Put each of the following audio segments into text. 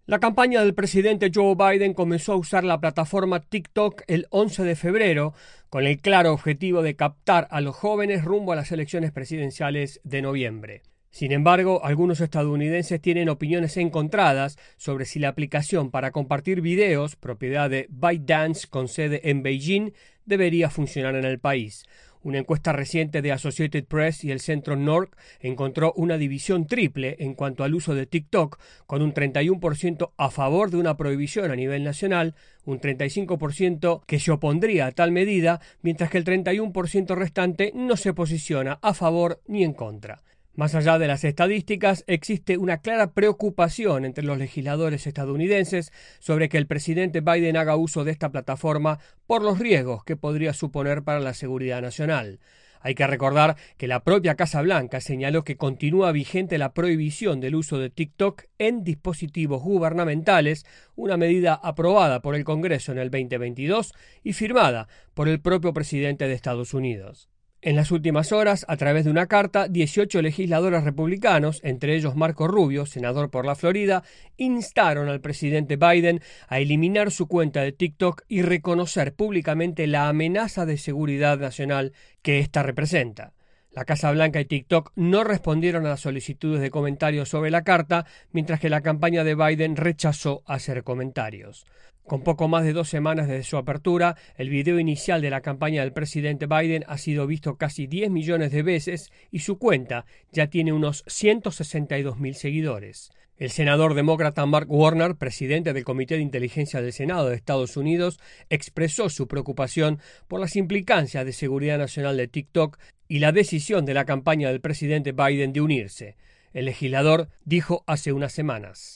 La campaña del presidente Joe Biden comenzó a usar la plataforma TikTok el 11 de febrero con el claro objetivo de captar a los jóvenes rumbo a las elecciones presidenciales de noviembre. Sin embargo, algunos estadounidenses tienen opiniones encontradas sobre si la aplicación para compartir videos, propiedad de ByteDance con sede en Beijing, debería funcionar en el país. Una encuesta reciente de Associated Press y el Centro Nork encontró una división triple en cuanto al uso de TikTok, con un 31% a favor de una prohibición a nivel nacional, un 35% que se opondría a tal medida, mientras que el 31% restante no se posiciona a favor ni en contra. Más allá de las estadísticas, existe una clara preocupación entre los legisladores estadounidenses sobre que el presidente Biden haga uso de esta plataforma por los riesgos que podría suponer para la seguridad nacional. Hay que recordar que la propia Casa Blanca señaló que continúa vigente la prohibición del uso de TikTok en dispositivos gubernamentales, una medida aprobada por el Congreso en el 2022 y firmada por el propio presidente de Estados Unidos. En las últimas horas, a través de una carta, 18 legisladores republicanos, entre ellos Marco Rubio, senador por la Florida, instaron al presidente Biden a eliminar su cuenta de TikTok y reconocer públicamente la amenaza de seguridad nacional que ésta representa. La Casa Blanca y TikTok no respondieron a las solicitudes de comentarios sobre la carta, mientras que la campaña de Biden rechazó hacer comentarios. Con poco más de 2 semanas desde su apertura, el video inicial de la campaña del presidente Biden ha sido visto casi 10 millones de veces y su cuenta ya tiene unos 162.000 seguidores. El senador demócrata Mark Warner, presidente del Comité de Inteligencia del Senado de Estados Unidos, expresó su preocupación por las implicancias de seguridad nacional de TikTok y la decisión de la campaña del presidente Biden de unirse. El legislador dijo hace unas semanas: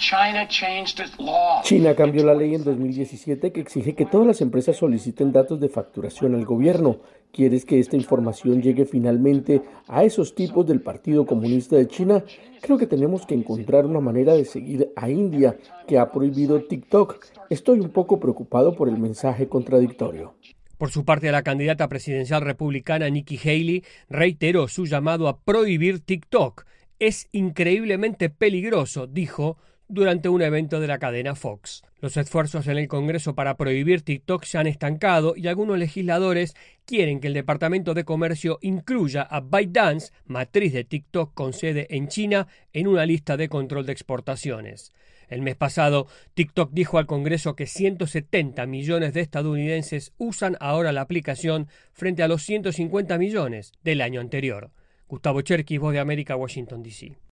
China cambió la ley en 2017 que exige que todas las empresas soliciten datos de facturación al gobierno. ¿Quieres que esta información llegue finalmente a esos tipos del Partido Comunista de China? Creo que tenemos que encontrar una manera de seguir a India, que ha prohibido TikTok. Estoy un poco preocupado por el mensaje contradictorio. Por su parte, la candidata presidencial republicana Nikki Haley reiteró su llamado a prohibir TikTok. Es increíblemente peligroso, dijo, durante un evento de la cadena Fox. Los esfuerzos en el Congreso para prohibir TikTok se han estancado y algunos legisladores quieren que el Departamento de Comercio incluya a ByteDance, matriz de TikTok con sede en China, en una lista de control de exportaciones. El mes pasado, TikTok dijo al Congreso que 170 millones de estadounidenses usan ahora la aplicación frente a los 150 millones del año anterior. Gustavo Cherkis, Voz de América, Washington, D.C.